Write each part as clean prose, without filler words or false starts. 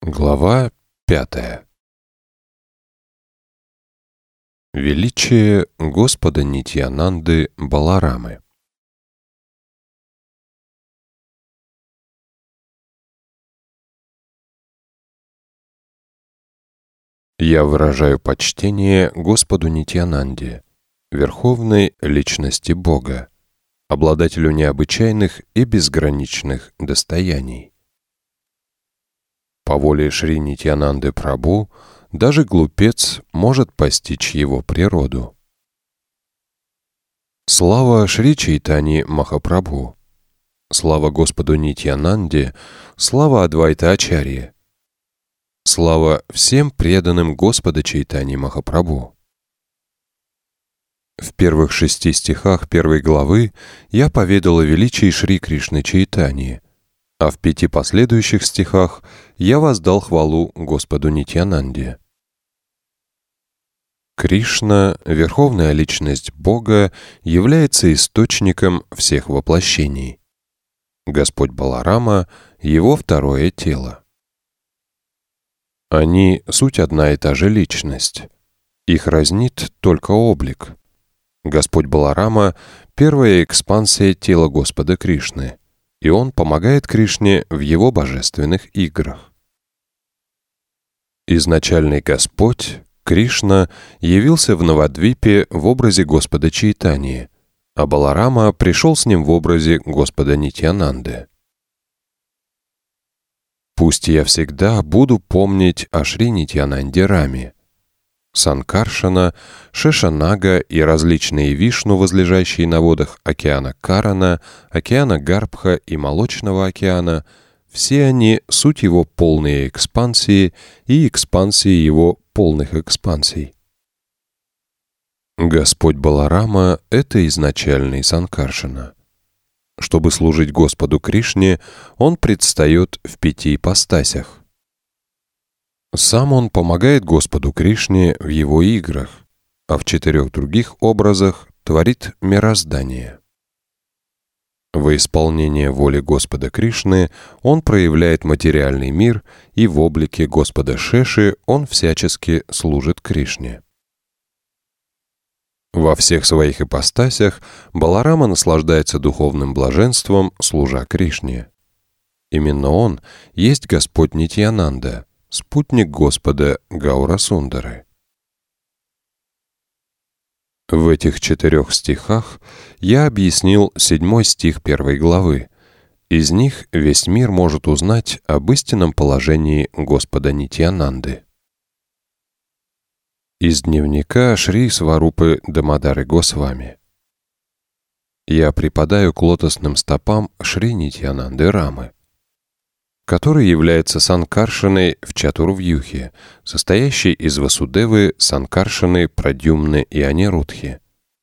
Глава 5. Величие Господа Нитьянанды Баларамы. Я выражаю почтение Господу Нитьянанде, Верховной Личности Бога, обладателю необычайных и безграничных достояний. По воле Шри Нитьянанды Прабху даже глупец может постичь его природу. Слава Шри Чайтаньи Махапрабху! Слава Господу Нитьянанде! Слава Адвайта Ачарье! Слава всем преданным Господа Чайтаньи Махапрабху! В первых 6 стихах 1 главы я поведал о величии Шри Кришны Чайтаньи, а в 5 последующих стихах я воздал хвалу Господу Нитьянанде. Кришна, Верховная Личность Бога, является источником всех воплощений. Господь Баларама — его второе тело. Они — суть одна и та же личность. Их разнит только облик. Господь Баларама — первая экспансия тела Господа Кришны, и он помогает Кришне в его божественных играх. Изначальный Господь, Кришна, явился в Навадвипе в образе Господа Чайтаньи, а Баларама пришел с ним в образе Господа Нитьянанды. Пусть я всегда буду помнить о Шри Нитьянанде Раме. Санкаршана, Шешанага и различные Вишну, возлежащие на водах океана Карана, океана Гарбха и Молочного океана, все они — суть его полной экспансии и экспансии его полных экспансий. Господь Баларама — это изначальный Санкаршана. Чтобы служить Господу Кришне, он предстает в 5 ипостасях. Сам он помогает Господу Кришне в его играх, а в 4 других образах творит мироздание. Во исполнение воли Господа Кришны он проявляет материальный мир, и в облике Господа Шеши он всячески служит Кришне. Во всех своих ипостасях Баларама наслаждается духовным блаженством, служа Кришне. Именно он есть Господь Нитьянанда, спутник Господа Гаурасундары. В этих 4 стихах я объяснил 7 стих 1 главы. Из них весь мир может узнать об истинном положении Господа Нитьянанды. Из дневника Шри Сварупы Дамодары Госвами. Я припадаю к лотосным стопам Шри Нитьянанды Рамы, который является Санкаршаной в Чатурвьюхе, состоящей из Васудевы, Санкаршаны, Прадьюмны и Анирудхи.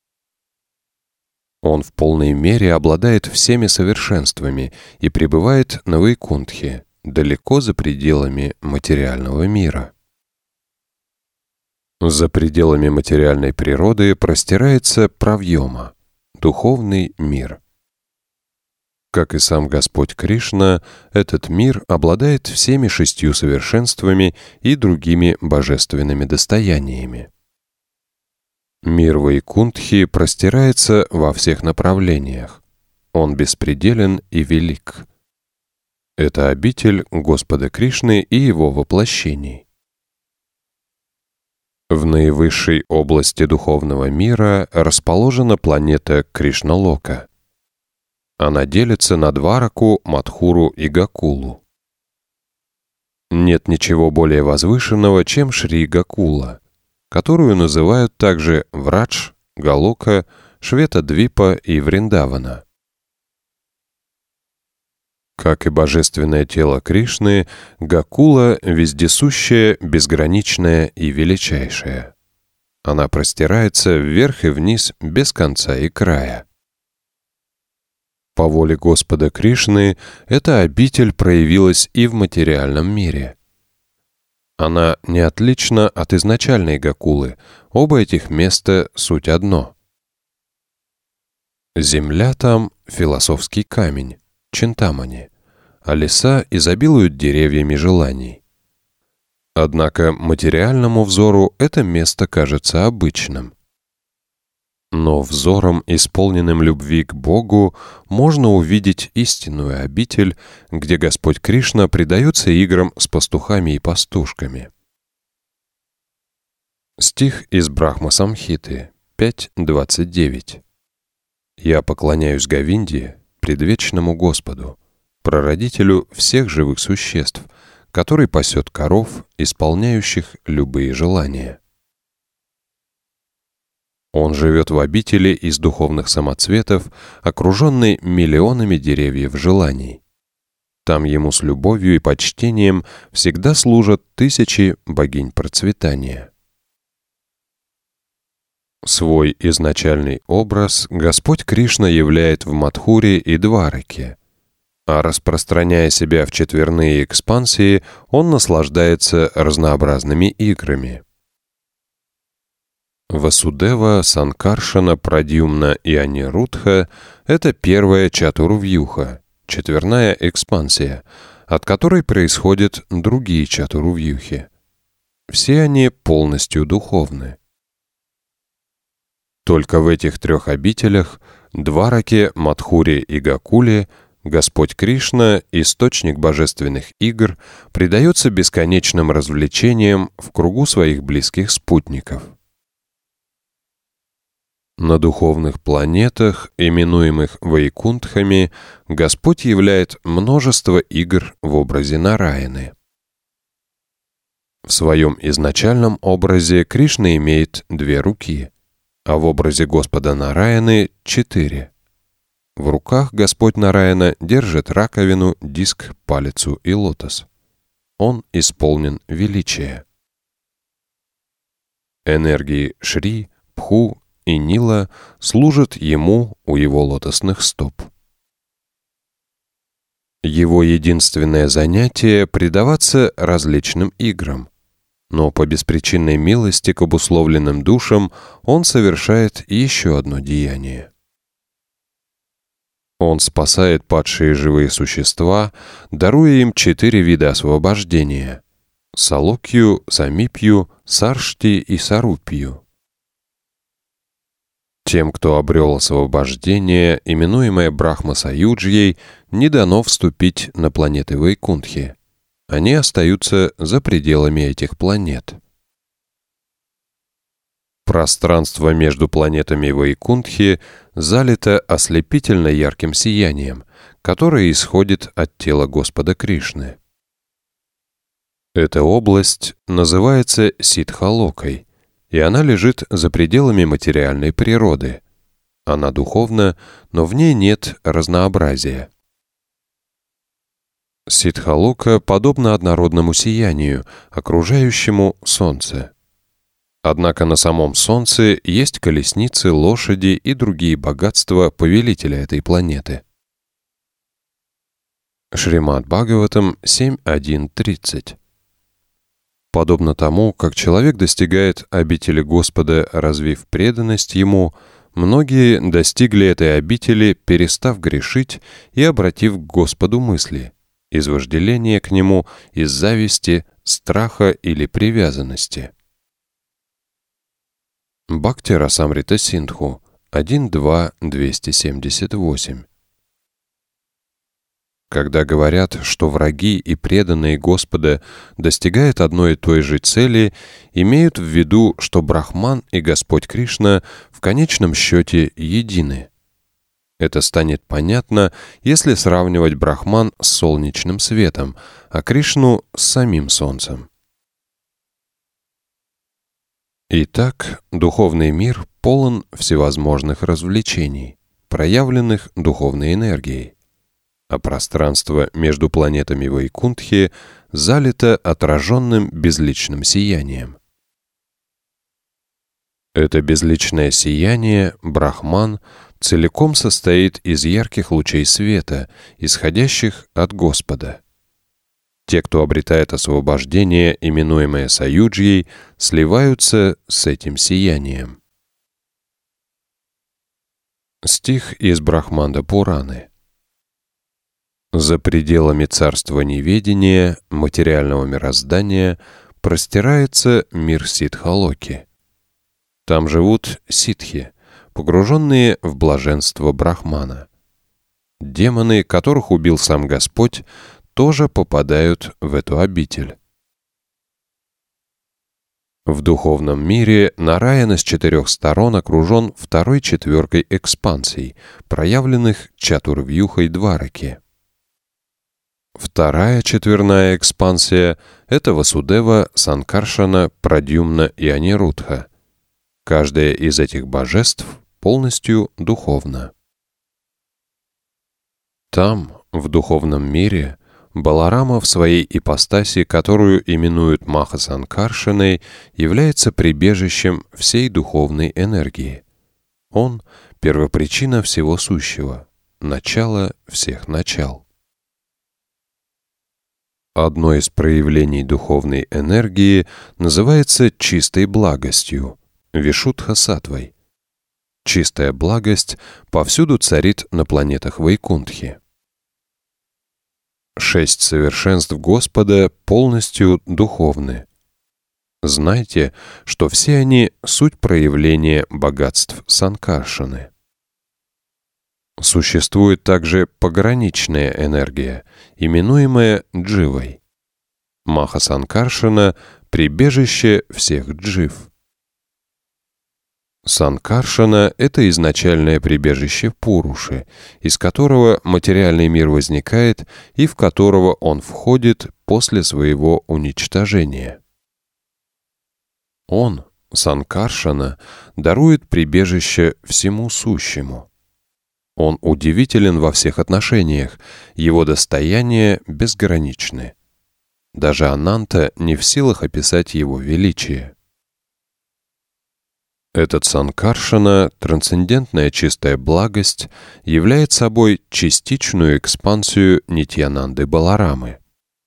Он в полной мере обладает всеми совершенствами и пребывает на Вайкунтхе, далеко за пределами материального мира. За пределами материальной природы простирается Правьома, духовный мир. Как и сам Господь Кришна, этот мир обладает всеми 6 совершенствами и другими божественными достояниями. Мир Вайкунтхи простирается во всех направлениях. Он беспределен и велик. Это обитель Господа Кришны и его воплощений. В наивысшей области духовного мира расположена планета Кришналока. Она делится на Двараку, Мадхуру и Гокулу. Нет ничего более возвышенного, чем Шри Гокула, которую называют также Врадж, Галока, Шветадвипа и Вриндавана. Как и божественное тело Кришны, Гокула вездесущая, безграничная и величайшая. Она простирается вверх и вниз без конца и края. По воле Господа Кришны эта обитель проявилась и в материальном мире. Она не отлична от изначальной Гокулы, оба этих места суть одно. Земля там — философский камень, Чинтамани, а леса изобилуют деревьями желаний. Однако материальному взору это место кажется обычным. Но взором, исполненным любви к Богу, можно увидеть истинную обитель, где Господь Кришна предается играм с пастухами и пастушками. Стих из Брахма-самхиты 5.29. «Я поклоняюсь Говинде, предвечному Господу, прародителю всех живых существ, который пасет коров, исполняющих любые желания. Он живет в обители из духовных самоцветов, окруженный миллионами деревьев желаний. Там ему с любовью и почтением всегда служат тысячи богинь процветания». Свой изначальный образ Господь Кришна являет в Мадхуре и Двараке, а распространяя себя в четверные экспансии, он наслаждается разнообразными играми. Васудева, Санкаршана, Прадьюмна и Анирудха — это первая чатурвьюха, четверная экспансия, от которой происходят другие чатурвьюхи. Все они полностью духовны. Только в этих трех обителях — Двараке, Мадхуре и Гакуле — Господь Кришна, источник божественных игр, предается бесконечным развлечениям в кругу своих близких спутников. На духовных планетах, именуемых Вайкунтхами, Господь являет множество игр в образе Нараяны. В своем изначальном образе Кришна имеет 2 руки, а в образе Господа Нараяны — 4. В руках Господь Нараяна держит раковину, диск, палицу и лотос. Он исполнен величия. Энергии Шри, Пху и Нила служат ему у его лотосных стоп. Его единственное занятие — предаваться различным играм, но по беспричинной милости к обусловленным душам он совершает еще одно деяние. Он спасает падшие живые существа, даруя им 4 вида освобождения — Салокью, Самипью, Саршти и Сарупью. Тем, кто обрел освобождение, именуемое Брахма-саюджьей, не дано вступить на планеты Вайкунтхи. Они остаются за пределами этих планет. Пространство между планетами Вайкунтхи залито ослепительно ярким сиянием, которое исходит от тела Господа Кришны. Эта область называется Сиддхалокой, и она лежит за пределами материальной природы. Она духовна, но в ней нет разнообразия. Сиддхалока подобна однородному сиянию, окружающему Солнце. Однако на самом Солнце есть колесницы, лошади и другие богатства повелителя этой планеты. Шримад Бхагаватам 7.1.30. Подобно тому, как человек достигает обители Господа, развив преданность Ему, многие достигли этой обители, перестав грешить и обратив к Господу мысли, из вожделения к Нему, из зависти, страха или привязанности. Бхакти Расамрита Синдху 1.2.278. Когда говорят, что враги и преданные Господа достигают одной и той же цели, имеют в виду, что Брахман и Господь Кришна в конечном счете едины. Это станет понятно, если сравнивать Брахман с солнечным светом, а Кришну с самим Солнцем. Итак, духовный мир полон всевозможных развлечений, проявленных духовной энергией, а пространство между планетами Вайкунтхи залито отраженным безличным сиянием. Это безличное сияние, Брахман, целиком состоит из ярких лучей света, исходящих от Господа. Те, кто обретает освобождение, именуемое Саюджьей, сливаются с этим сиянием. Стих из Брахманда Пураны. За пределами царства неведения, материального мироздания, простирается мир Сиддхалоки. Там живут ситхи, погруженные в блаженство Брахмана. Демоны, которых убил сам Господь, тоже попадают в эту обитель. В духовном мире Нараяна с 4 сторон окружен второй четверкой экспансий, проявленных Чатурвьюхой Двараки. Вторая четверная экспансия — это Васудева, Санкаршана, Прадьюмна и Анирудха. Каждая из этих божеств полностью духовна. Там, в духовном мире, Баларама в своей ипостаси, которую именуют Маха-Санкаршаной, является прибежищем всей духовной энергии. Он — первопричина всего сущего, начало всех начал. Одно из проявлений духовной энергии называется чистой благостью, Вишудха-саттвой. Чистая благость повсюду царит на планетах Вайкунтхи. 6 совершенств Господа полностью духовны. Знайте, что все они — суть проявления богатств Санкаршаны. Существует также пограничная энергия, именуемая дживой. Маха-Санкаршана — прибежище всех джив. Санкаршана — это изначальное прибежище Пуруши, из которого материальный мир возникает и в которого он входит после своего уничтожения. Он, Санкаршана, дарует прибежище всему сущему. Он удивителен во всех отношениях, его достояния безграничны. Даже Ананта не в силах описать его величие. Этот Санкаршана, трансцендентная чистая благость, является собой частичную экспансию Нитьянанды Баларамы.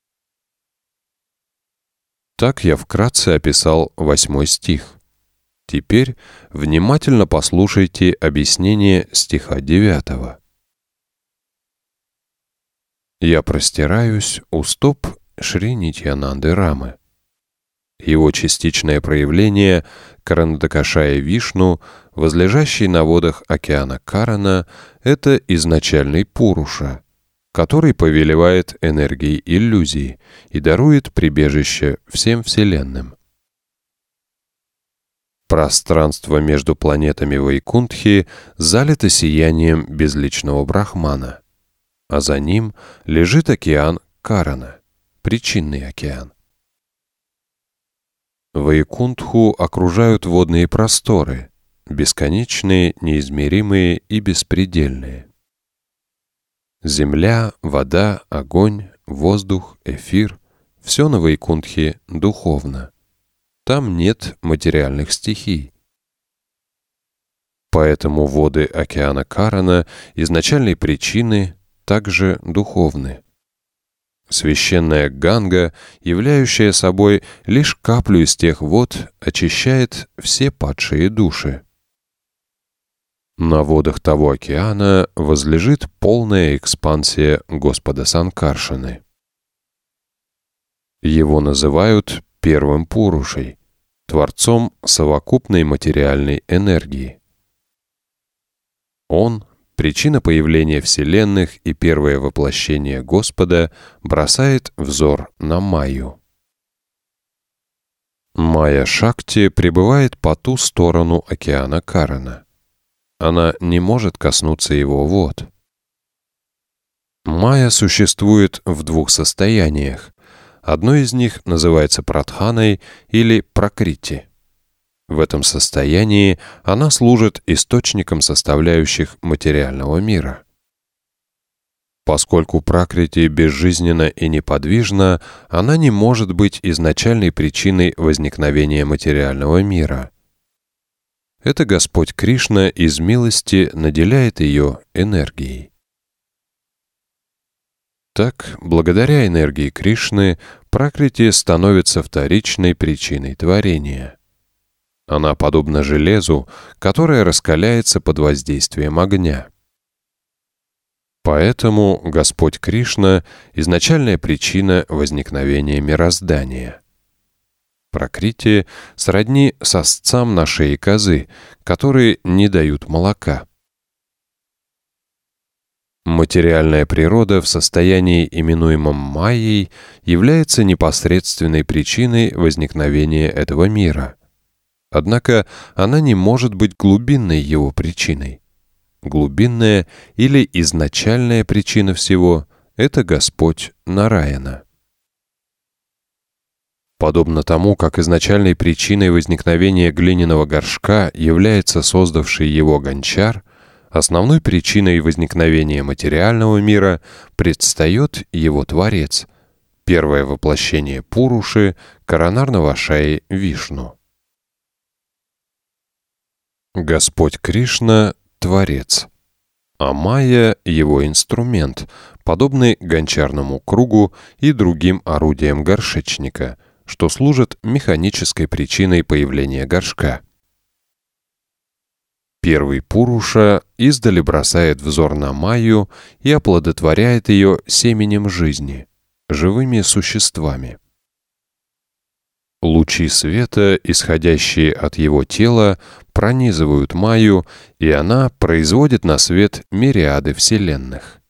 Так я вкратце описал 8 стих. Теперь внимательно послушайте объяснение стиха 9. «Я простираюсь у стоп Шри Нитьянанды Рамы». Его частичное проявление — Каранадакашая Вишну, возлежащий на водах океана Карана, это изначальный Пуруша, который повелевает энергией иллюзий и дарует прибежище всем вселенным. Пространство между планетами Вайкунтхи залито сиянием безличного Брахмана, а за ним лежит океан Карана, причинный океан. Вайкунтху окружают водные просторы, бесконечные, неизмеримые и беспредельные. Земля, вода, огонь, воздух, эфир — все на Вайкунтхе духовно. Там нет материальных стихий. Поэтому воды океана Карана изначальной причины также духовны. Священная Ганга, являющая собой лишь каплю из тех вод, очищает все падшие души. На водах того океана возлежит полная экспансия Господа Санкаршаны. Его называют первым Пурушей, творцом совокупной материальной энергии. Он — причина появления вселенных и первое воплощение Господа, бросает взор на Майю. Майя Шакти пребывает по ту сторону океана Карана. Она не может коснуться его вод. Майя существует в 2 состояниях. Одно из них называется Прадханой или Пракрити. В этом состоянии она служит источником составляющих материального мира. Поскольку Пракрити безжизненна и неподвижна, она не может быть изначальной причиной возникновения материального мира. Это Господь Кришна из милости наделяет ее энергией. Так, благодаря энергии Кришны, Пракрити становится вторичной причиной творения. Она подобна железу, которое раскаляется под воздействием огня. Поэтому Господь Кришна — изначальная причина возникновения мироздания. Пракрити сродни сосцам на шее козы, которые не дают молока. Материальная природа в состоянии, именуемом майей, является непосредственной причиной возникновения этого мира. Однако она не может быть глубинной его причиной. Глубинная или изначальная причина всего — это Господь Нараяна. Подобно тому, как изначальной причиной возникновения глиняного горшка является создавший его гончар, основной причиной возникновения материального мира предстает его Творец, первое воплощение Пуруши, Коронарна-Вашаи Вишну. Господь Кришна — Творец, а Майя — его инструмент, подобный гончарному кругу и другим орудиям горшечника, что служит механической причиной появления горшка. Первый Пуруша издали бросает взор на Майю и оплодотворяет ее семенем жизни, живыми существами. Лучи света, исходящие от его тела, пронизывают Майю, и она производит на свет мириады вселенных.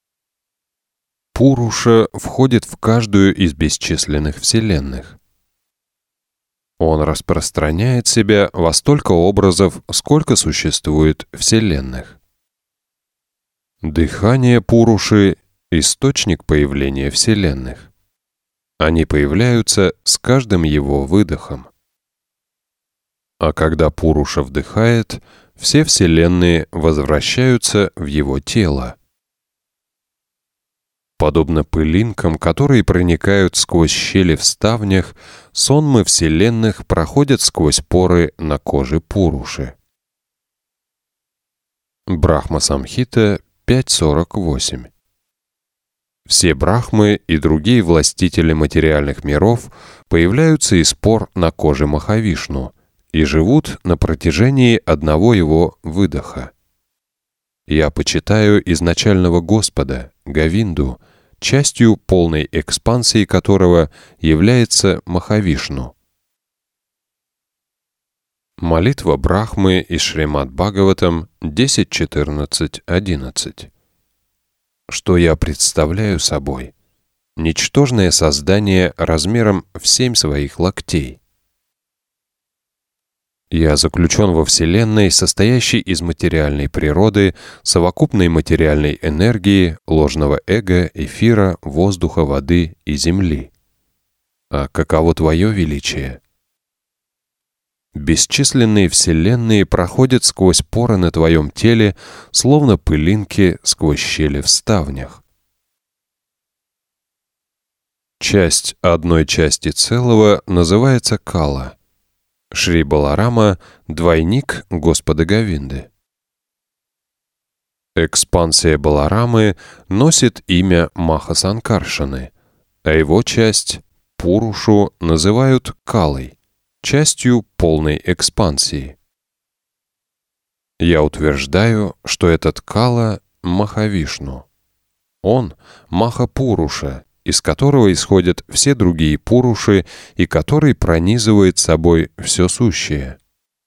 Пуруша входит в каждую из бесчисленных вселенных. Он распространяет себя во столько образов, сколько существует вселенных. Дыхание Пуруши — источник появления вселенных. Они появляются с каждым его выдохом. А когда Пуруша вдыхает, все вселенные возвращаются в его тело. Подобно пылинкам, которые проникают сквозь щели в ставнях, сонмы вселенных проходят сквозь поры на коже Пуруши. Брахма-самхита 5.48. Все брахмы и другие властители материальных миров появляются из пор на коже Махавишну и живут на протяжении одного его выдоха. Я почитаю изначального Господа, Говинду, частью полной экспансии которого является Махавишну. Молитва Брахмы из Шримад Бхагаватам 10.14.11. Что я представляю собой? Ничтожное создание размером в 7 своих локтей. Я заключен во Вселенной, состоящей из материальной природы, совокупной материальной энергии, ложного эго, эфира, воздуха, воды и земли. А каково твое величие? Бесчисленные вселенные проходят сквозь поры на твоем теле, словно пылинки сквозь щели в ставнях. Часть одной части целого называется Кала. Шри Баларама — двойник Господа Говинды. Экспансия Баларамы носит имя Маха-Санкаршаны, а его часть, Пурушу, называют Калой, частью полной экспансии. Я утверждаю, что этот Кала — Махавишну. Он — Маха-Пуруша, из которого исходят все другие Пуруши и который пронизывает собой все сущее.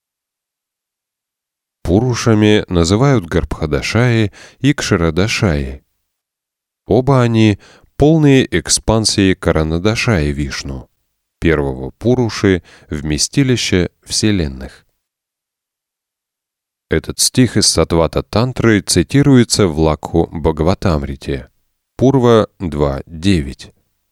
Пурушами называют Гарбхадашаи и Кширадашаи. Оба они — полные экспансии Каранадашаи Вишну, первого Пуруши, вместилища вселенных. Этот стих из Сатвата Тантры цитируется в Лакху Бхагаватамрите, Пурва 2.9.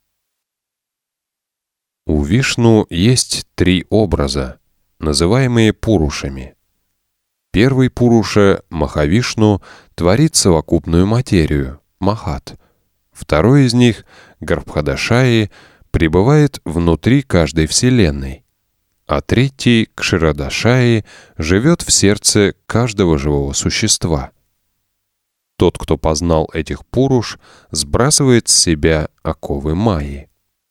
У Вишну есть 3 образа, называемые Пурушами. Первый Пуруша, Махавишну, творит совокупную материю, Махат. Второй из них, Гарбхадашаи, пребывает внутри каждой вселенной. А третий, Кширадашаи, живет в сердце каждого живого существа. Тот, кто познал этих Пуруш, сбрасывает с себя оковы Майи.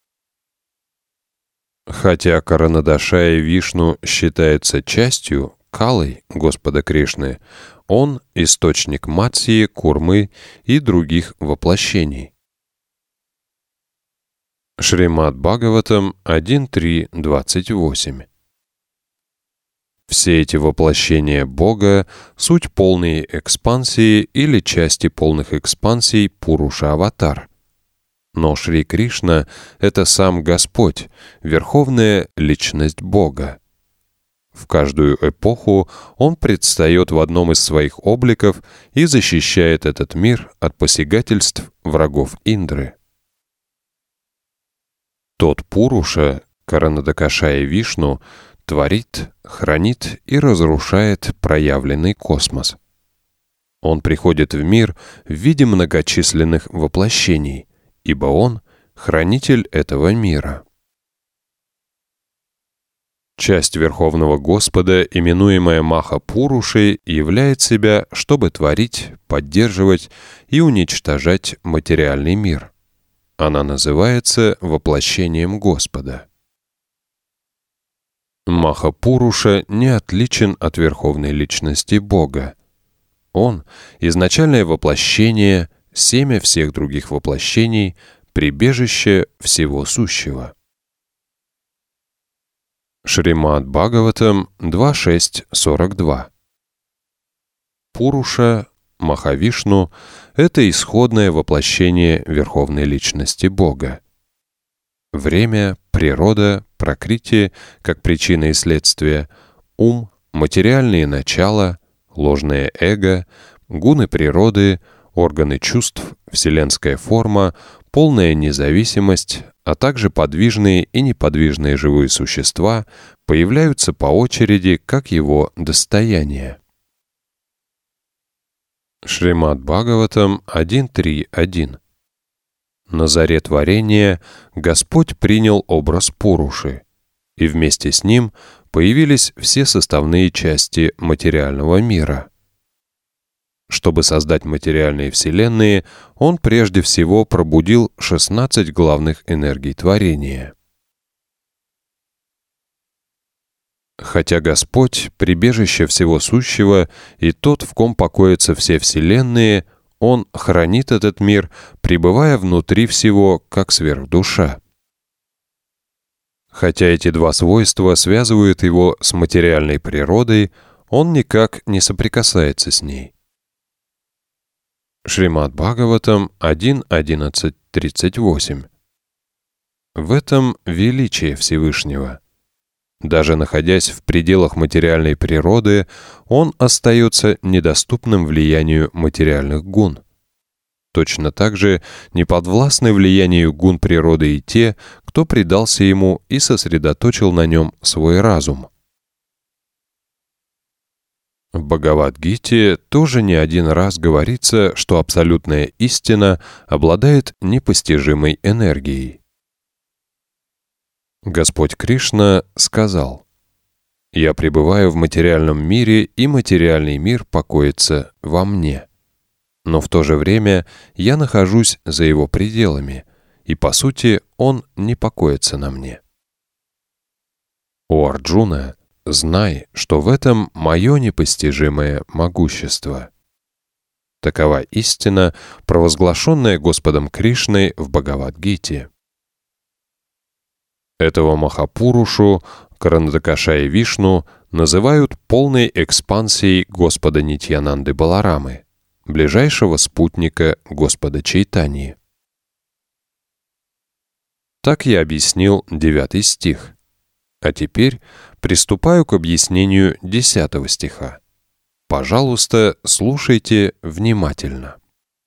Хотя Каранадашаи Вишну считается частью, Калой Господа Кришны, он — источник Матсии, Курмы и других воплощений. Шримад Бхагаватам 1.3.28. Все эти воплощения Бога — суть полные экспансии или части полных экспансий Пуруша-аватар. Но Шри Кришна — это сам Господь, верховная личность Бога. В каждую эпоху Он предстает в одном из своих обликов и защищает этот мир от посягательств врагов Индры. Тот Пуруша, Каранадакашая Вишну, творит, хранит и разрушает проявленный космос. Он приходит в мир в виде многочисленных воплощений, ибо Он — хранитель этого мира. Часть Верховного Господа, именуемая Маха-Пурушей, являет себя, чтобы творить, поддерживать и уничтожать материальный мир. Она называется воплощением Господа. Маха-Пуруша не отличен от Верховной Личности Бога. Он — изначальное воплощение, семя всех других воплощений, прибежище всего сущего. Шримад Бхагаватам 2.6.42. Пуруша, Махавишну — это исходное воплощение Верховной Личности Бога. Время, природа, пракрити как причина и следствие, ум, материальные начала, ложное эго, гуны природы, органы чувств, вселенская форма, полная независимость, а также подвижные и неподвижные живые существа появляются по очереди как его достояние. Шримад Бхагаватам 1.3.1. На заре творения Господь принял образ Пуруши, и вместе с ним появились все составные части материального мира. Чтобы создать материальные вселенные, Он прежде всего пробудил 16 главных энергий творения. Хотя Господь — прибежище всего сущего и Тот, в ком покоятся все вселенные, Он хранит этот мир, пребывая внутри всего, как сверхдуша. Хотя эти два свойства связывают Его с материальной природой, Он никак не соприкасается с ней. Шримад Бхагаватам 1.11.38. В этом величие Всевышнего. Даже находясь в пределах материальной природы, Он остается недоступным влиянию материальных гун. Точно так же не подвластны влиянию гун природы и те, кто предался Ему и сосредоточил на Нем свой разум. В Бхагавад-гите тоже не один раз говорится, что абсолютная истина обладает непостижимой энергией. Господь Кришна сказал: «Я пребываю в материальном мире, и материальный мир покоится во мне. Но в то же время я нахожусь за его пределами, и, по сути, он не покоится на мне. О Арджуна, знай, что в этом мое непостижимое могущество». Такова истина, провозглашенная Господом Кришной в Бхагавад-гите. Этого Махапурушу, Каранадакашая Вишну, называют полной экспансией Господа Нитьянанды Баларамы, ближайшего спутника Господа Чайтаньи. Так я объяснил 9 стих. А теперь приступаю к объяснению 10 стиха. Пожалуйста, слушайте внимательно.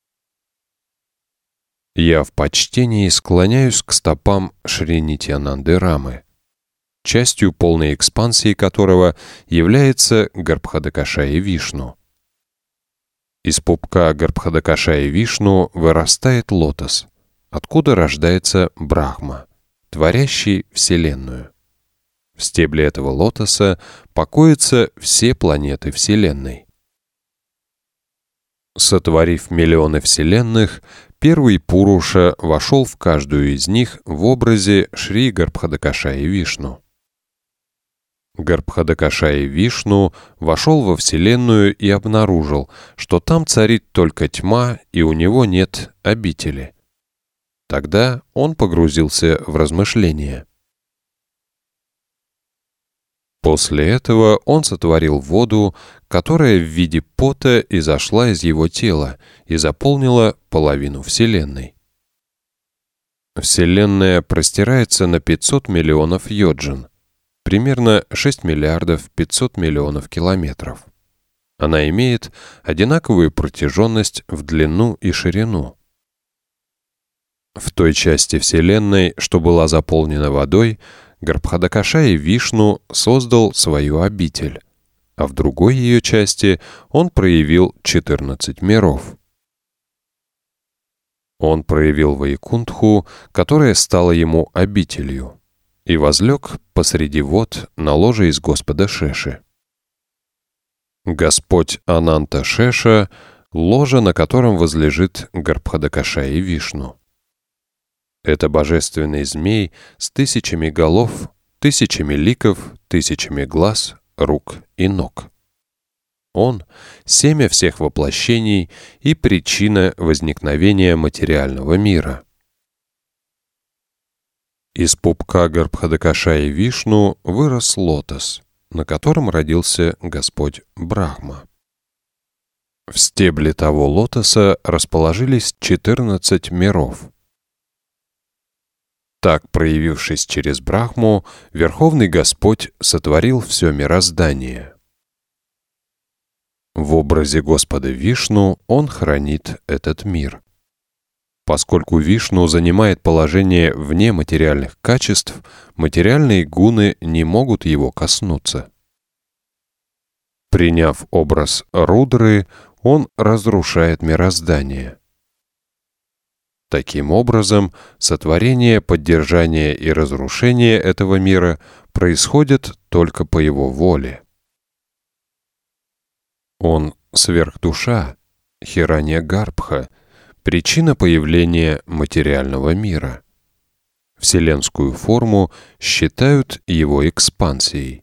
Я в почтении склоняюсь к стопам Шри Нитьянанды Рамы, частью полной экспансии которого является Гарбхадакашая Вишну. Из пупка Гарбхадакашая Вишну вырастает лотос, откуда рождается Брахма, творящий Вселенную. В стебле этого лотоса покоятся все планеты Вселенной. Сотворив миллионы вселенных, первый Пуруша вошел в каждую из них в образе Шри Гарбхадакашая Вишну. Гарбхадакашая Вишну вошел во Вселенную и обнаружил, что там царит только тьма, и у него нет обители. Тогда он погрузился в размышления. После этого он сотворил воду, которая в виде пота изошла из его тела и заполнила половину Вселенной. Вселенная простирается на 500 миллионов йоджин, примерно 6 миллиардов 500 миллионов километров. Она имеет одинаковую протяженность в длину и ширину. В той части Вселенной, что была заполнена водой, Гарбхадакашаи Вишну создал свою обитель, а в другой ее части он проявил 14 миров. Он проявил Вайкунтху, которая стала ему обителью, и возлег посреди вод на ложе из Господа Шеши. Господь Ананта Шеша — ложе, на котором возлежит Гарбхадакашаи Вишну. Это божественный змей с тысячами голов, тысячами ликов, тысячами глаз, рук и ног. Он — семя всех воплощений и причина возникновения материального мира. Из пупка Гарбхадакашаи Вишну вырос лотос, на котором родился Господь Брахма. В стебле того лотоса расположились 14 миров. Так, проявившись через Брахму, Верховный Господь сотворил все мироздание. В образе Господа Вишну он хранит этот мир. Поскольку Вишну занимает положение вне материальных качеств, материальные гуны не могут его коснуться. Приняв образ Рудры, он разрушает мироздание. Таким образом, сотворение, поддержание и разрушение этого мира происходят только по его воле. Он сверхдуша, Хиранья-Гарбха, причина появления материального мира. Вселенскую форму считают его экспансией.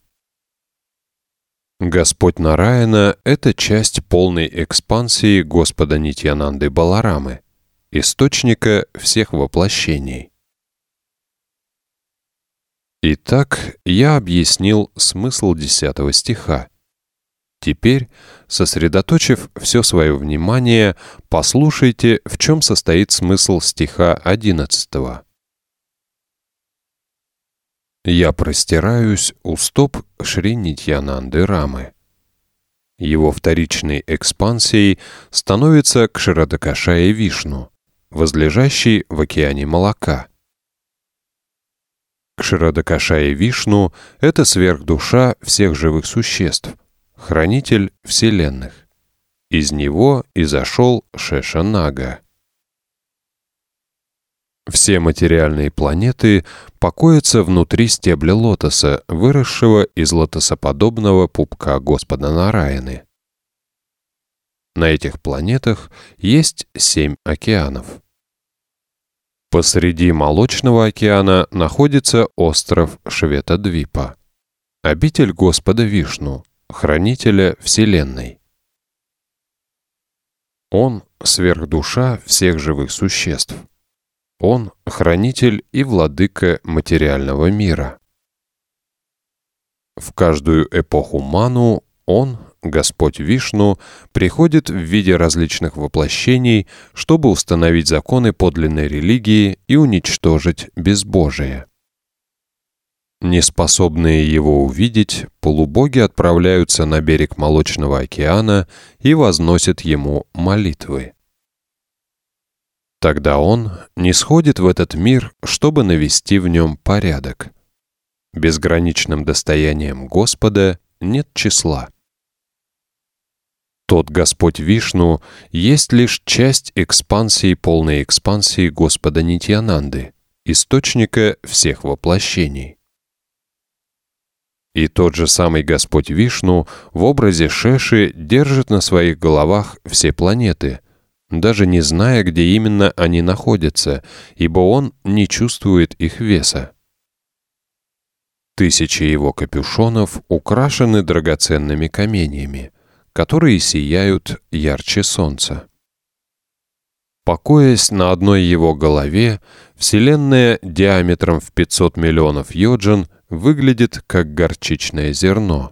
Господь Нараяна — это часть полной экспансии Господа Нитьянанды Баларамы, источника всех воплощений. Итак, я объяснил смысл 10 стиха. Теперь, сосредоточив все свое внимание, послушайте, в чем состоит смысл стиха 11. «Я простираюсь у стоп Шри Нитьянанды Рамы». Его вторичной экспансией становится Кширадакашая Вишну, возлежащий в океане молока. Кширадакашая Вишну — это сверхдуша всех живых существ, хранитель вселенных. Из него изошел Шеша-Нага. Все материальные планеты покоятся внутри стебля лотоса, выросшего из лотосоподобного пупка Господа Нараяны. На этих планетах есть 7 океанов. Посреди Молочного океана находится остров Шветадвипа, обитель Господа Вишну, хранителя Вселенной. Он — сверхдуша всех живых существ. Он — хранитель и владыка материального мира. В каждую эпоху Ману он, Господь Вишну, приходит в виде различных воплощений, чтобы установить законы подлинной религии и уничтожить безбожие. Неспособные его увидеть, полубоги отправляются на берег Молочного океана и возносят ему молитвы. Тогда он нисходит в этот мир, чтобы навести в нем порядок. Безграничным достоянием Господа нет числа. Тот Господь Вишну есть лишь часть экспансии полной экспансии Господа Нитьянанды, источника всех воплощений. И тот же самый Господь Вишну в образе Шеши держит на своих головах все планеты, даже не зная, где именно они находятся, ибо он не чувствует их веса. Тысячи его капюшонов украшены драгоценными каменьями, которые сияют ярче солнца. Покоясь на одной его голове, Вселенная диаметром в 500 миллионов йоджин выглядит как горчичное зерно.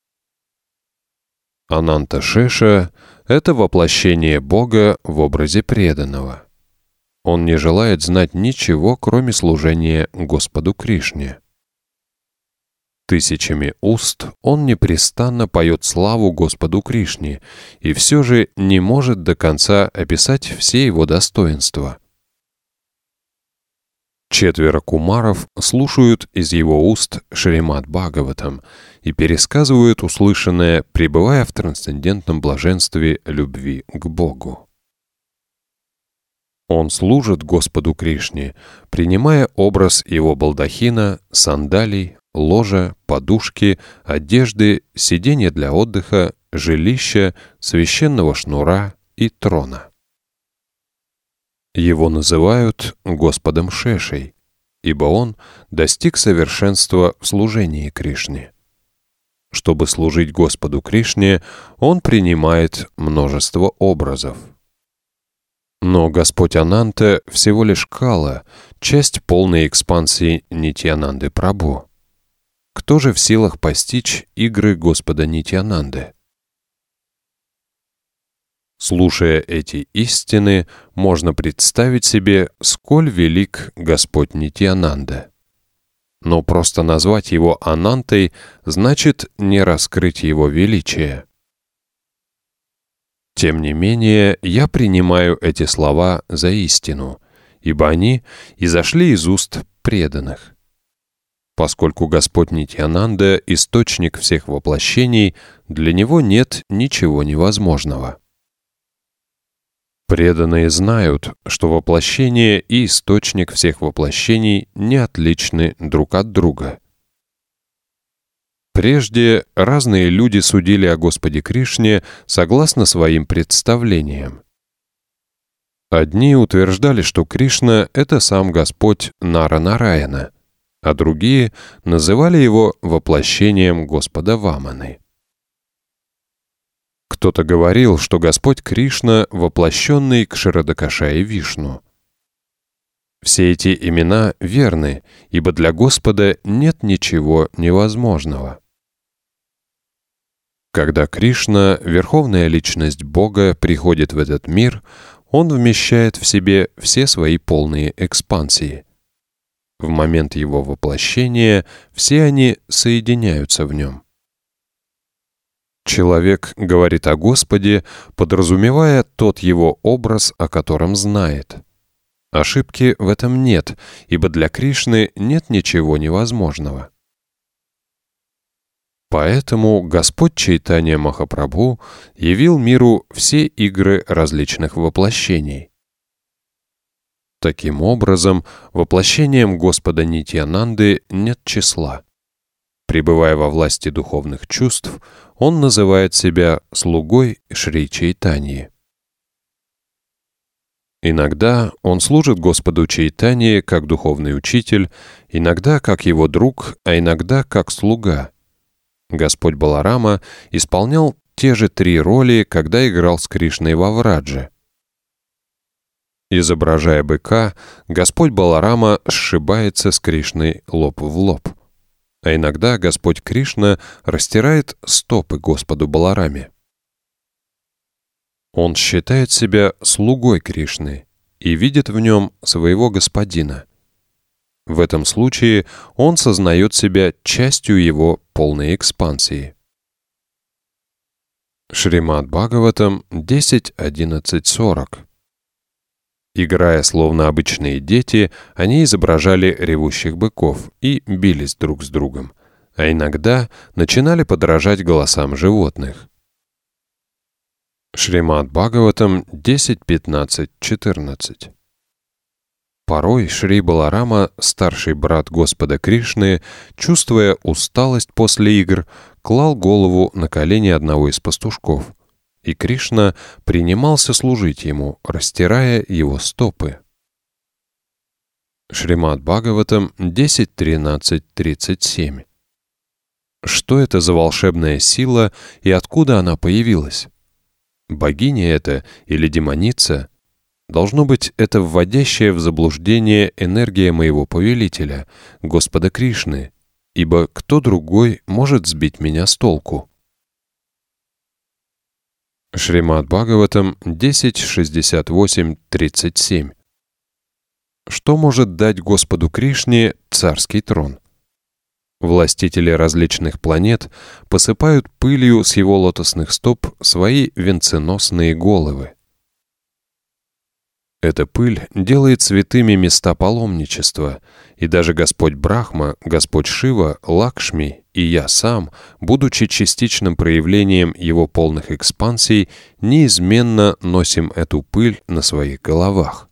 Ананта-Шеша — это воплощение Бога в образе преданного. Он не желает знать ничего, кроме служения Господу Кришне. Тысячами уст он непрестанно поет славу Господу Кришне и все же не может до конца описать все его достоинства. 4 кумаров слушают из его уст Шримад Бхагаватам и пересказывают услышанное, пребывая в трансцендентном блаженстве любви к Богу. Он служит Господу Кришне, принимая образ его балдахина, сандалий, ложа, подушки, одежды, сиденья для отдыха, жилища, священного шнура и трона. Его называют Господом Шешей, ибо он достиг совершенства в служении Кришне. Чтобы служить Господу Кришне, он принимает множество образов. Но Господь Ананта всего лишь Кала, часть полной экспансии Нитьянанды Прабху. Кто же в силах постичь игры Господа Нитьянанды? Слушая эти истины, можно представить себе, сколь велик Господь Нитьянанда. Но просто назвать его Анантой значит не раскрыть его величие. Тем не менее, я принимаю эти слова за истину, ибо они изошли из уст преданных. Поскольку Господь Нитьянанда — источник всех воплощений, для него нет ничего невозможного. Преданные знают, что воплощение и источник всех воплощений не отличны друг от друга. Прежде разные люди судили о Господе Кришне согласно своим представлениям. Одни утверждали, что Кришна — это сам Господь Нара-Нараяна, а другие называли его воплощением Господа Ваманы. Кто-то говорил, что Господь Кришна — воплощенный Кширадакашаи Вишну. Все эти имена верны, ибо для Господа нет ничего невозможного. Когда Кришна, Верховная Личность Бога, приходит в этот мир, Он вмещает в себе все свои полные экспансии. В момент Его воплощения все они соединяются в Нем. Человек говорит о Господе, подразумевая тот Его образ, о котором знает. Ошибки в этом нет, ибо для Кришны нет ничего невозможного. Поэтому Господь Чайтанья Махапрабху явил миру все игры различных воплощений. Таким образом, воплощением Господа Нитьянанды нет числа. Пребывая во власти духовных чувств, он называет себя слугой Шри Чайтаньи. Иногда он служит Господу Чайтанье как духовный учитель, иногда как его друг, а иногда как слуга. Господь Баларама исполнял те же 3 роли, когда играл с Кришной во Врадже. Изображая быка, Господь Баларама сшибается с Кришной лоб в лоб. А иногда Господь Кришна растирает стопы Господу Балараме. Он считает себя слугой Кришны и видит в нем своего господина. В этом случае он сознает себя частью его полной экспансии. Шримад Бхагаватам 10.11.40. Играя словно обычные дети, они изображали ревущих быков и бились друг с другом, а иногда начинали подражать голосам животных. Шримад Бхагаватам 10.15.14. Порой Шри Баларама, старший брат Господа Кришны, чувствуя усталость после игр, клал голову на колени одного из пастушков, и Кришна принимался служить ему, растирая его стопы. Шримад Бхагаватам 10.13.37. Что это за волшебная сила и откуда она появилась? Богиня это или демоница? Должно быть, это вводящая в заблуждение энергия моего повелителя, Господа Кришны, ибо кто другой может сбить меня с толку? Шримад Бхагаватам 10.68.37. Что может дать Господу Кришне царский трон? Властители различных планет посыпают пылью с его лотосных стоп свои венценосные головы. Эта пыль делает святыми места паломничества, и даже Господь Брахма, Господь Шива, Лакшми и я сам, будучи частичным проявлением его полных экспансий, неизменно носим эту пыль на своих головах.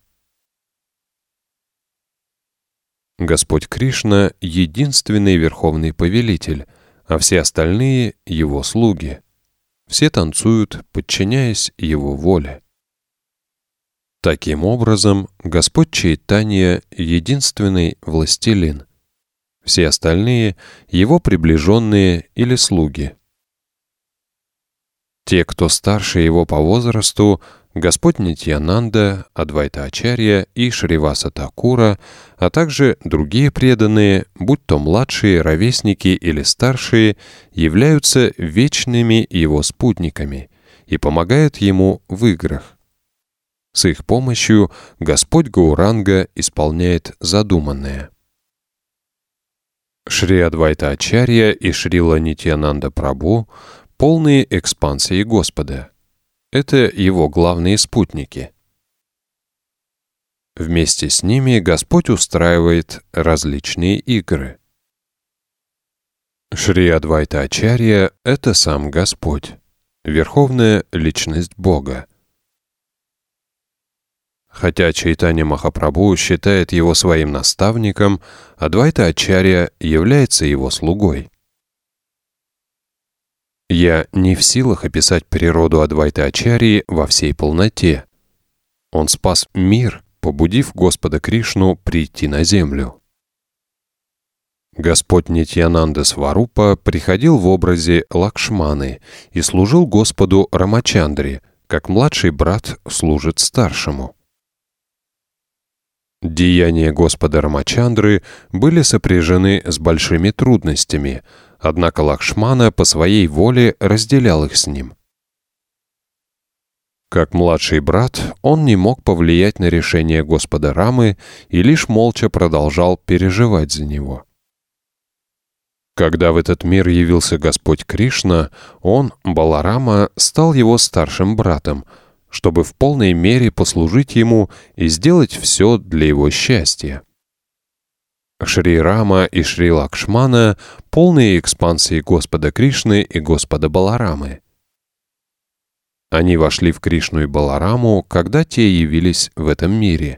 Господь Кришна — единственный верховный повелитель, а все остальные — его слуги. Все танцуют, подчиняясь его воле. Таким образом, Господь Чайтанья — единственный властелин. Все остальные — его приближенные или слуги. Те, кто старше его по возрасту, Господь Нитьянанда, Адвайта Ачарья и Шриваса Такура, а также другие преданные, будь то младшие, ровесники или старшие, являются вечными его спутниками и помогают ему в играх. С их помощью Господь Гауранга исполняет задуманное. Шри Адвайта Ачарья и Шрила Нитьянанда Прабху — полные экспансии Господа. Это его главные спутники. Вместе с ними Господь устраивает различные игры. Шри Адвайта Ачарья — это сам Господь, верховная личность Бога. Хотя Чайтанья Махапрабху считает его своим наставником, Адвайта Ачарья является его слугой. Я не в силах описать природу Адвайта Ачарьи во всей полноте. Он спас мир, побудив Господа Кришну прийти на землю. Господь Нитьянанда Сварупа приходил в образе Лакшманы и служил Господу Рамачандре, как младший брат служит старшему. Деяния Господа Рамачандры были сопряжены с большими трудностями, однако Лакшмана по своей воле разделял их с ним. Как младший брат, он не мог повлиять на решение Господа Рамы и лишь молча продолжал переживать за него. Когда в этот мир явился Господь Кришна, он, Баларама, стал его старшим братом, чтобы в полной мере послужить ему и сделать все для его счастья. Шри Рама и Шри Лакшмана — полные экспансии Господа Кришны и Господа Баларамы. Они вошли в Кришну и Балараму, когда те явились в этом мире.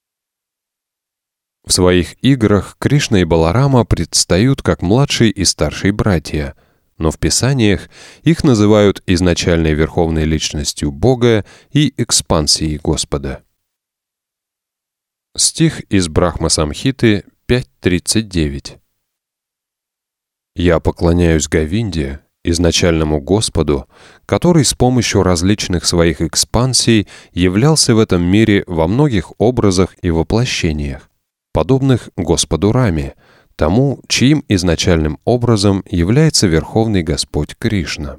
В своих играх Кришна и Баларама предстают как младший и старший братья, но в Писаниях их называют изначальной верховной личностью Бога и экспансией Господа. Стих из Брахма-самхиты 5.39. «Я поклоняюсь Говинде, изначальному Господу, который с помощью различных своих экспансий являлся в этом мире во многих образах и воплощениях, подобных Господу Раме, тому, чьим изначальным образом является Верховный Господь Кришна».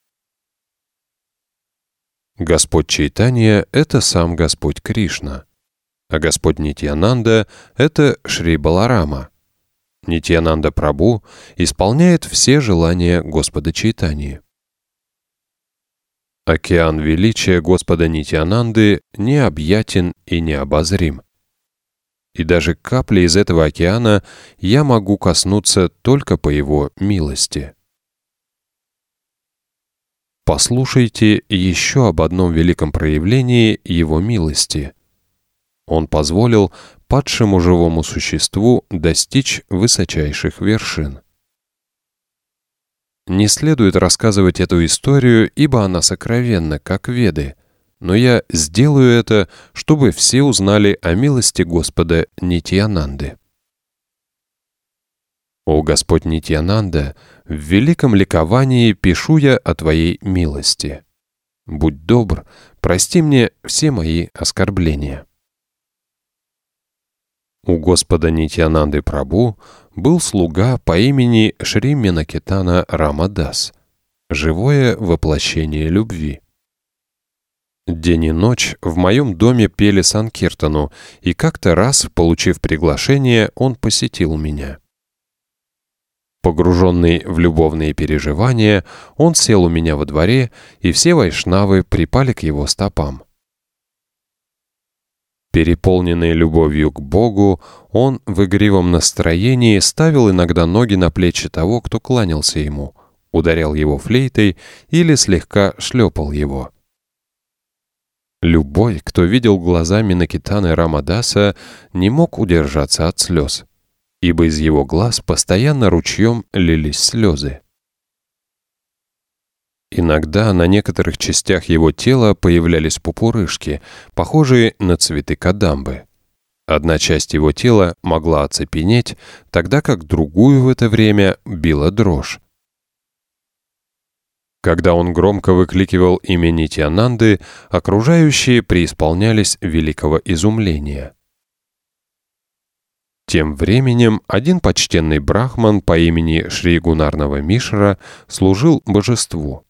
Господь Чайтанья — это сам Господь Кришна, а Господь Нитьянанда — это Шри Баларама. Нитьянанда Прабху исполняет все желания Господа Чайтаньи. Океан величия Господа Нитьянанды необъятен и необозрим. И даже капли из этого океана я могу коснуться только по его милости. Послушайте еще об одном великом проявлении его милости. Он позволил падшему живому существу достичь высочайших вершин. Не следует рассказывать эту историю, ибо она сокровенна, как Веды, но я сделаю это, чтобы все узнали о милости Господа Нитьянанды. «О Господь Нитьянанда, в великом ликовании пишу я о Твоей милости. будь добр, прости мне все мои оскорбления». У Господа Нитьянанды Прабху был слуга по имени Шри Менакетана Рамадас, живое воплощение любви. День и ночь в моем доме пели санкиртану, и как-то раз, получив приглашение, он посетил меня. Погруженный в любовные переживания, он сел у меня во дворе, и все вайшнавы припали к его стопам. Переполненный любовью к Богу, он в игривом настроении ставил иногда ноги на плечи того, кто кланялся ему, ударял его флейтой или слегка шлепал его. Любой, кто видел глаза Менакетаны Рамадаса, не мог удержаться от слез, ибо из его глаз постоянно ручьем лились слезы. Иногда на некоторых частях его тела появлялись пупырышки, похожие на цветы кадамбы. Одна часть его тела могла оцепенеть, тогда как другую в это время била дрожь. Когда он громко выкрикивал имя Нитьянанды, окружающие преисполнялись великого изумления. Тем временем один почтенный брахман по имени Шри Гунарнава Мишра служил божеству.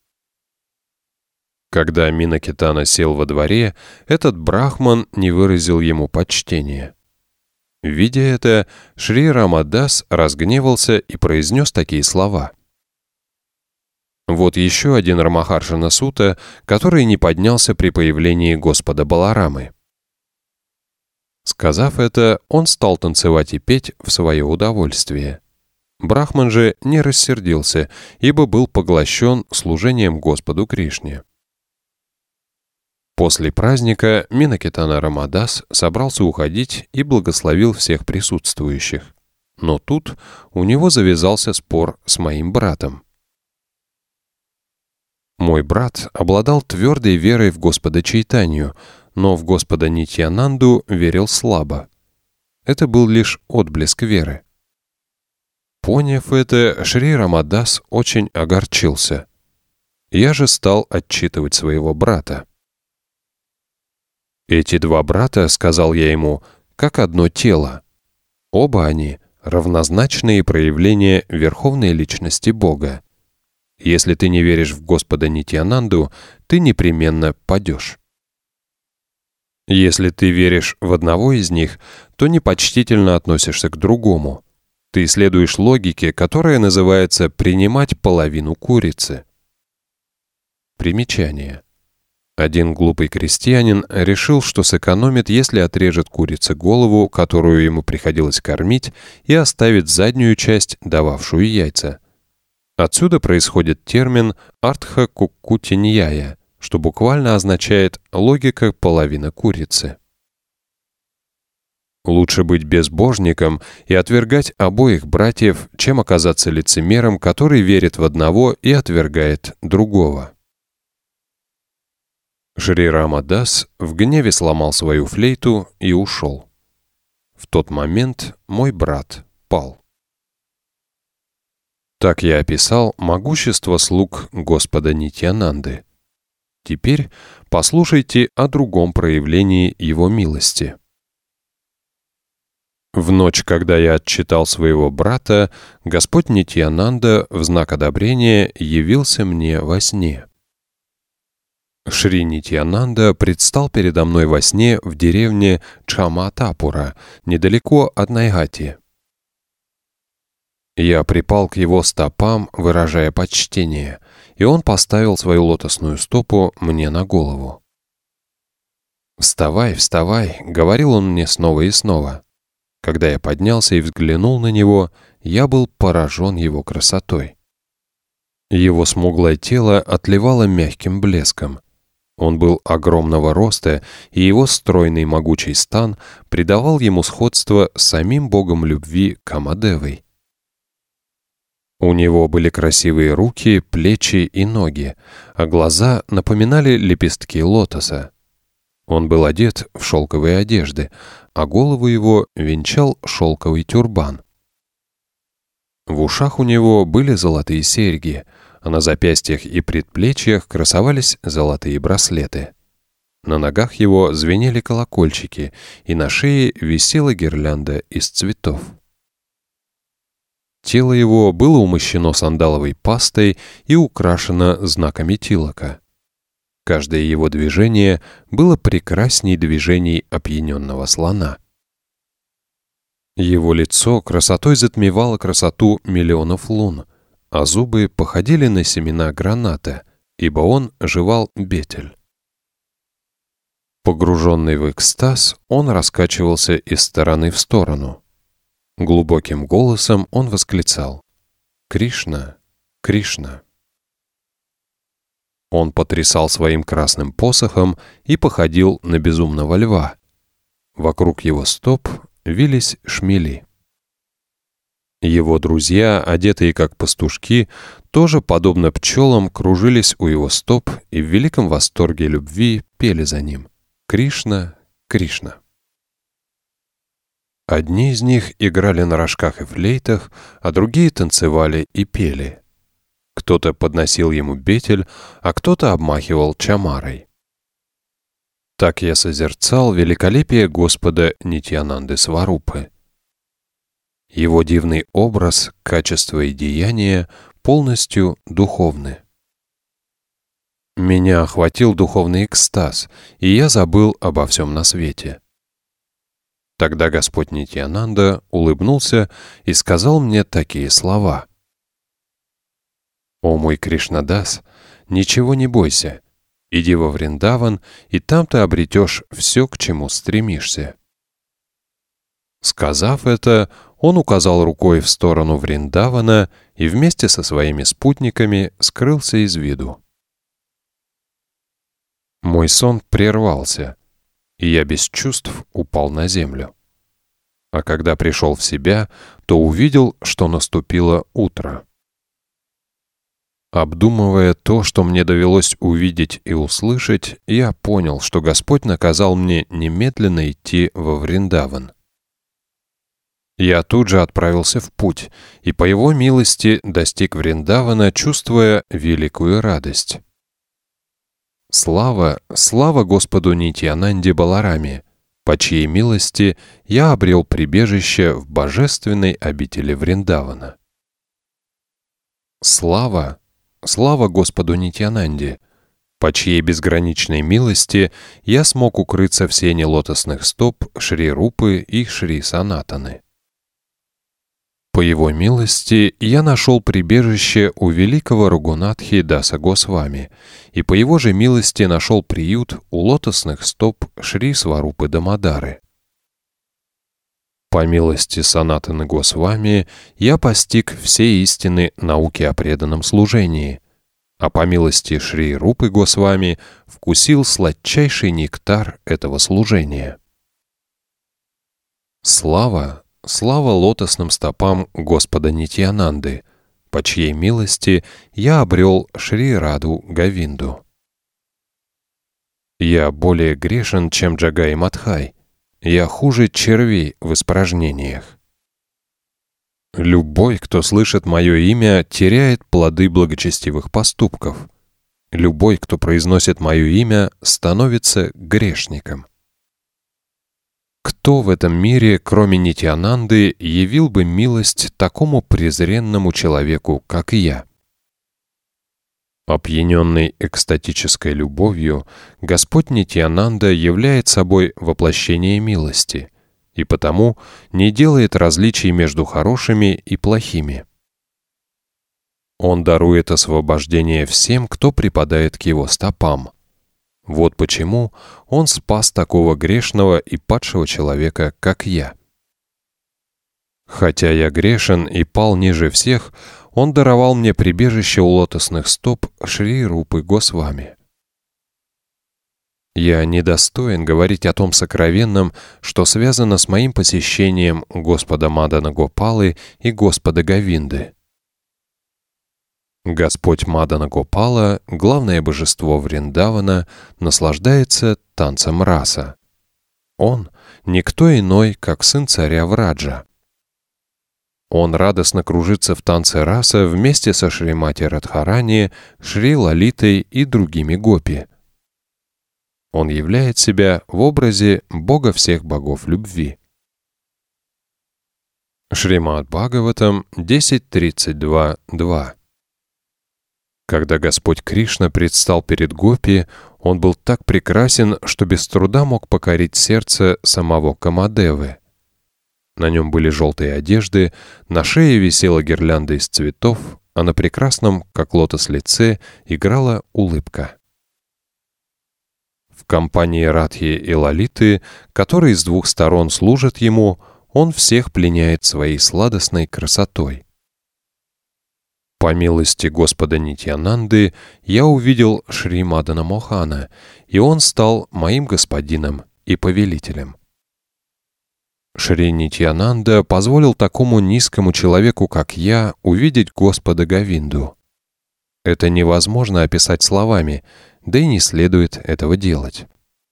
Когда Менакетана сел во дворе, этот брахман не выразил ему почтения. Видя это, Шри Рамадас разгневался и произнес такие слова. Вот еще один Рамахаршана Сута, который не поднялся при появлении Господа Баларамы. Сказав это, он стал танцевать и петь в свое удовольствие. Брахман же не рассердился, ибо был поглощен служением Господу Кришне. После праздника Менакетана Рамадас собрался уходить и благословил всех присутствующих. Но тут у него завязался спор с моим братом. Мой брат обладал твердой верой в Господа Чайтанью, но в Господа Нитьянанду верил слабо. Это был лишь отблеск веры. Поняв это, Шри Рамадас очень огорчился. Я же стал отчитывать своего брата. «Эти два брата, — сказал я ему, — как одно тело. Оба они — равнозначные проявления Верховной Личности Бога. Если ты не веришь в Господа Нитьянанду, ты непременно падешь. Если ты веришь в одного из них, то непочтительно относишься к другому. Ты следуешь логике, которая называется «принимать половину курицы». Примечание. Один глупый крестьянин решил, что сэкономит, если отрежет курице голову, которую ему приходилось кормить, и оставит заднюю часть, дававшую яйца. Отсюда происходит термин «артха-куккутиньяя», что буквально означает «логика половина курицы». Лучше быть безбожником и отвергать обоих братьев, чем оказаться лицемером, который верит в одного и отвергает другого. Шри Рамадас в гневе сломал свою флейту и ушел. В тот момент мой брат пал. Так я описал могущество слуг Господа Нитьянанды. Теперь послушайте о другом проявлении его милости. В ночь, когда я отчитал своего брата, Господь Нитьянанда в знак одобрения явился мне во сне. Шри Нитьянанда предстал передо мной во сне в деревне Чхаматапура, недалеко от Найгати. Я припал к его стопам, выражая почтение, и он поставил свою лотосную стопу мне на голову. «Вставай, вставай», — говорил он мне снова и снова. Когда я поднялся и взглянул на него, я был поражен его красотой. Его смуглое тело отливало мягким блеском. Он был огромного роста, и его стройный могучий стан придавал ему сходство с самим богом любви Камадевой. У него были красивые руки, плечи и ноги, а глаза напоминали лепестки лотоса. Он был одет в шелковые одежды, а голову его венчал шелковый тюрбан. В ушах у него были золотые серьги, а на запястьях и предплечьях красовались золотые браслеты. На ногах его звенели колокольчики, и на шее висела гирлянда из цветов. Тело его было умощено сандаловой пастой и украшено знаками тилока. Каждое его движение было прекрасней движений опьяненного слона. Его лицо красотой затмевало красоту миллионов лун, а зубы походили на семена граната, ибо он жевал бетель. Погруженный в экстаз, он раскачивался из стороны в сторону. Глубоким голосом он восклицал: «Кришна! Кришна!» Он потрясал своим красным посохом и походил на безумного льва. Вокруг его стоп вились шмели. Его друзья, одетые как пастушки, тоже, подобно пчелам, кружились у его стоп и в великом восторге любви пели за ним: «Кришна! Кришна!». Одни из них играли на рожках и флейтах, а другие танцевали и пели. Кто-то подносил ему бетель, а кто-то обмахивал чамарой. Так я созерцал великолепие Господа Нитьянанды Сварупы. Его дивный образ, качество и деяния полностью духовны. Меня охватил духовный экстаз, и я забыл обо всем на свете. Тогда Господь Нитьянанда улыбнулся и сказал мне такие слова: «О мой Кришнадас, ничего не бойся, иди во Вриндаван, и там ты обретешь все, к чему стремишься». Сказав это, он указал рукой в сторону Вриндавана и вместе со своими спутниками скрылся из виду. Мой сон прервался, и я без чувств упал на землю. А когда пришел в себя, то увидел, что наступило утро. Обдумывая то, что мне довелось увидеть и услышать, я понял, что Господь наказал мне немедленно идти во Вриндаван. Я тут же отправился в путь, и по его милости достиг Вриндавана, чувствуя великую радость. Слава, слава Господу Нитьянанде Балараме, по чьей милости я обрел прибежище в божественной обители Вриндавана. Слава, слава Господу Нитьянанде, по чьей безграничной милости я смог укрыться в сене лотосных стоп Шри Рупы и Шри Санатаны. По его милости я нашел прибежище у великого Рагунатхи Даса Госвами, и по его же милости нашел приют у лотосных стоп Шри Сварупы Дамодары. По милости Санатаны Госвами я постиг все истины науки о преданном служении, а по милости Шри Рупы Госвами вкусил сладчайший нектар этого служения. Слава, слава лотосным стопам Господа Нитьянанды, по чьей милости я обрел Шри Раду Говинду. Я более грешен, чем Джагай Мадхай. Я хуже червей в испражнениях. Любой, кто слышит мое имя, теряет плоды благочестивых поступков. Любой, кто произносит мое имя, становится грешником. Кто в этом мире, кроме Нитьянанды, явил бы милость такому презренному человеку, как я? Опьяненный экстатической любовью, Господь Нитьянанда являет собой воплощение милости, и потому не делает различий между хорошими и плохими. Он дарует освобождение всем, кто припадает к его стопам. Вот почему он спас такого грешного и падшего человека, как я. Хотя я грешен и пал ниже всех, он даровал мне прибежище у лотосных стоп Шри Рупы Госвами. Я недостоин говорить о том сокровенном, что связано с моим посещением Господа Мадана Гопалы и Господа Говинды. Господь Мадана Гопала, главное божество Вриндавана, наслаждается танцем раса. Он — никто иной, как сын царя Враджа. Он радостно кружится в танце раса вместе со Шримати Радхарани, Шри Лалитой и другими гопи. Он являет себя в образе Бога всех богов любви. Шримад Бхагаватам 10.32.2. Когда Господь Кришна предстал перед гопи, он был так прекрасен, что без труда мог покорить сердце самого Камадевы. На нем были желтые одежды, на шее висела гирлянда из цветов, а на прекрасном, как лотос, лице играла улыбка. В компании Радхи и Лалиты, которые с двух сторон служат ему, он всех пленяет своей сладостной красотой. По милости Господа Нитьянанды я увидел Шри Мадана Мохана, и он стал моим господином и повелителем. Шри Нитьянанда позволил такому низкому человеку, как я, увидеть Господа Говинду. Это невозможно описать словами, да и не следует этого делать.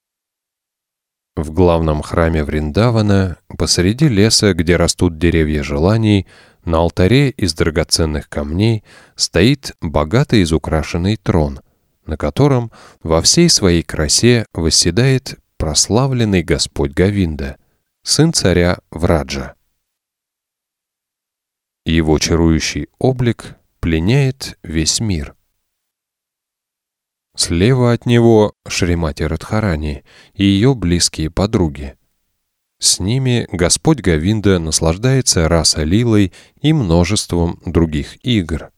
В главном храме Вриндавана, посреди леса, где растут деревья желаний, на алтаре из драгоценных камней стоит богато изукрашенный трон, на котором во всей своей красе восседает прославленный Господь Говинда, сын царя Враджа. Его чарующий облик пленяет весь мир. Слева от него Шримати Радхарани и ее близкие подруги. С ними Господь Говинда наслаждается раса-лилой и множеством других игр.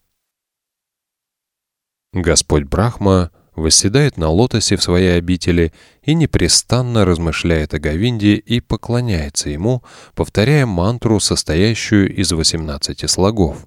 Господь Брахма восседает на лотосе в своей обители и непрестанно размышляет о Говинде и поклоняется ему, повторяя мантру, состоящую из 18 слогов.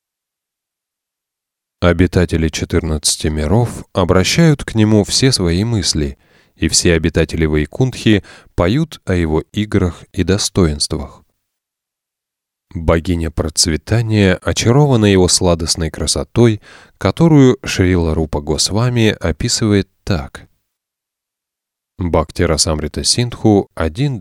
Обитатели 14 миров обращают к нему все свои мысли, и все обитатели Вайкунтхи поют о его играх и достоинствах. Богиня процветания очарована его сладостной красотой, которую Шрила Рупа Госвами описывает так. Бхакти Расамрита Синдху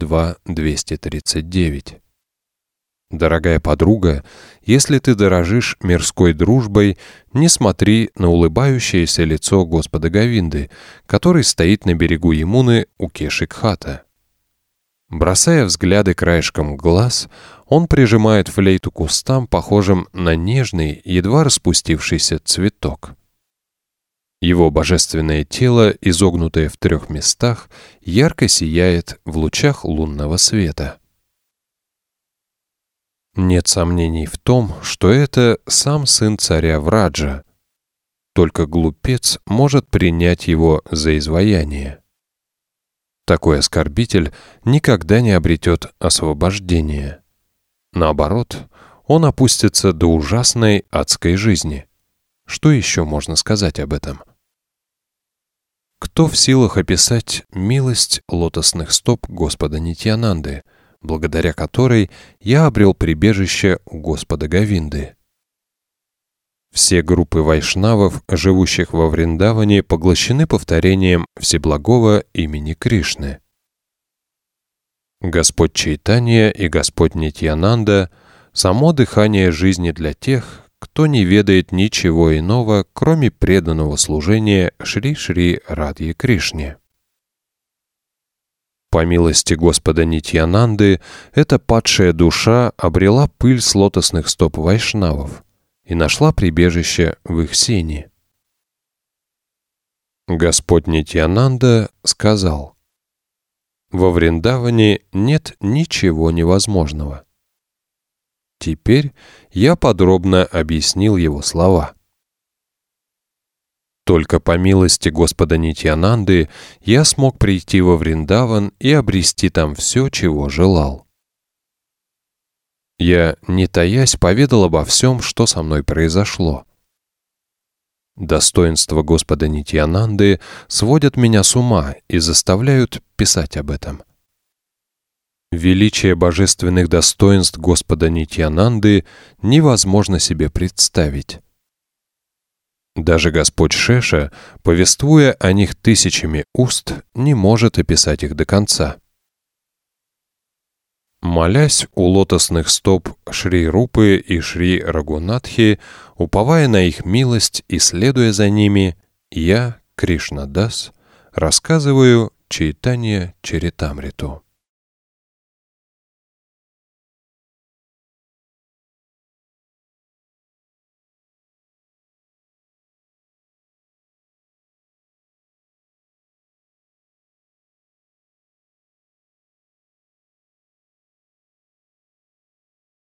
1.2.239. Дорогая подруга, если ты дорожишь мирской дружбой, не смотри на улыбающееся лицо Господа Говинды, который стоит на берегу Ямуны у Кеши-Кхата. Бросая взгляды краешком глаз, он прижимает флейту к устам, похожим на нежный, едва распустившийся цветок. Его божественное тело, изогнутое в 3 местах, ярко сияет в лучах лунного света. Нет сомнений в том, что это сам сын царя Враджа. Только глупец может принять его за изваяние. Такой оскорбитель никогда не обретет освобождения. Наоборот, он опустится до ужасной адской жизни. Что еще можно сказать об этом? Кто в силах описать милость лотосных стоп Господа Нитьянанды, благодаря которой я обрел прибежище у Господа Говинды? Все группы вайшнавов, живущих во Вриндаване, поглощены повторением Всеблагого имени Кришны. Господь Чайтанья и Господь Нитьянанда — само дыхание жизни для тех, кто не ведает ничего иного, кроме преданного служения Шри-Шри Радхе Кришне. По милости Господа Нитьянанды, эта падшая душа обрела пыль с лотосных стоп вайшнавов и нашла прибежище в их сене. Господь Нитьянанда сказал: «Во Вриндаване нет ничего невозможного». Теперь я подробно объяснил его слова. Только по милости Господа Нитьянанды я смог прийти во Вриндаван и обрести там все, чего желал. Я, не таясь, поведал обо всем, что со мной произошло. Достоинства Господа Нитьянанды сводят меня с ума и заставляют писать об этом. Величие божественных достоинств Господа Нитьянанды невозможно себе представить. Даже Господь Шеша, повествуя о них тысячами уст, не может описать их до конца. Молясь у лотосных стоп Шри Рупы и Шри Рагунатхи, уповая на их милость и следуя за ними, я, Кришнадас, рассказываю Чайтанья Чаритамриту.